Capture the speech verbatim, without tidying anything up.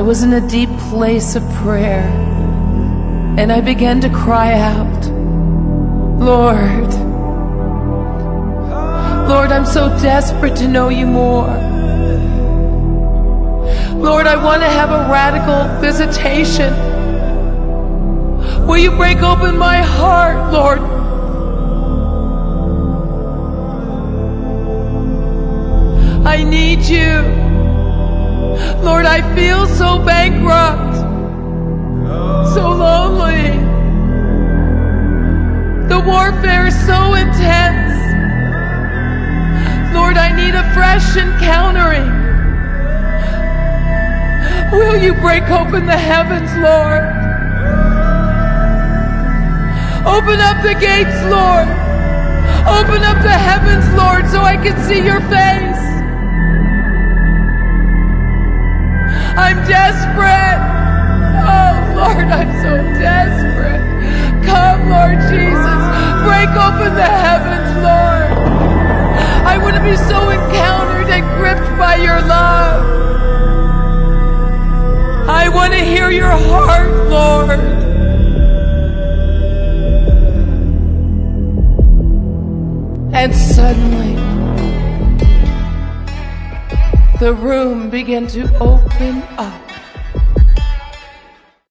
I was in a deep place of prayer, and I began to cry out, Lord, Lord, I'm so desperate to know you more. Lord, I want to have a radical visitation. Will you break open my heart, Lord? I need you. Lord, I feel so bankrupt, so lonely. The warfare is so intense. Lord, I need a fresh encountering. Will you break open the heavens, Lord? Open up the gates, Lord. Open up the heavens, Lord, so I can see your face. I'm desperate. Oh, Lord, I'm so desperate. Come, Lord Jesus. Break open the heavens, Lord. I want to be so encountered and gripped by your love. I want to hear your heart, Lord. And suddenly, the room began to open up.